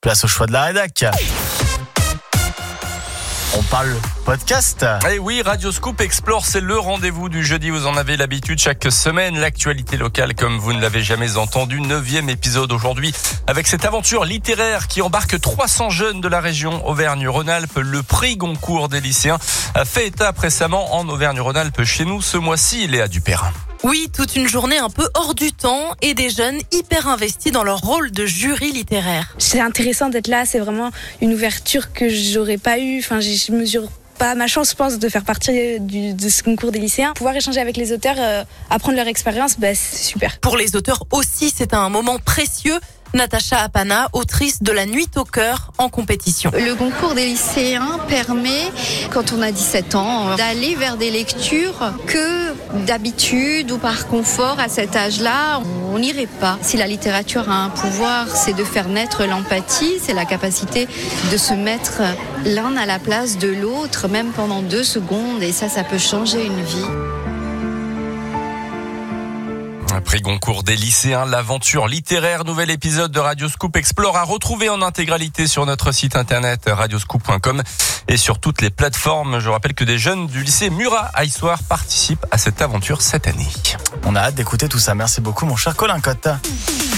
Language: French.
Place au choix de la rédac. On parle podcast. Et oui, Radio Scoop Explore, c'est le rendez-vous du jeudi. Vous en avez l'habitude chaque semaine. L'actualité locale comme vous ne l'avez jamais entendu. 9e épisode aujourd'hui avec cette aventure littéraire qui embarque 300 jeunes de la région Auvergne-Rhône-Alpes. Le prix Goncourt des lycéens a fait étape récemment en Auvergne-Rhône-Alpes chez nous ce mois-ci. Léa Dupérin. Oui, toute une journée un peu hors du temps et des jeunes hyper investis dans leur rôle de jury littéraire. C'est intéressant d'être là, c'est vraiment une ouverture que j'aurais pas eue. Enfin, je mesure pas ma chance, je pense, de faire partie de ce concours des lycéens. Pouvoir échanger avec les auteurs, apprendre leur expérience, c'est super. Pour les auteurs aussi, c'est un moment précieux. Natacha Apana, autrice de La Nuit au cœur en compétition. Le concours des lycéens permet, quand on a 17 ans, d'aller vers des lectures que d'habitude ou par confort à cet âge-là, on n'irait pas. Si la littérature a un pouvoir, c'est de faire naître l'empathie, c'est la capacité de se mettre l'un à la place de l'autre, même pendant 2 secondes, et ça peut changer une vie. Prix Goncourt des lycéens, l'aventure littéraire, nouvel épisode de Radio Scoop Explore à retrouver en intégralité sur notre site internet radioscoop.com et sur toutes les plateformes. Je rappelle que des jeunes du lycée Murat à Issoire participent à cette aventure cette année. On a hâte d'écouter tout ça. Merci beaucoup mon cher Colin Cotte.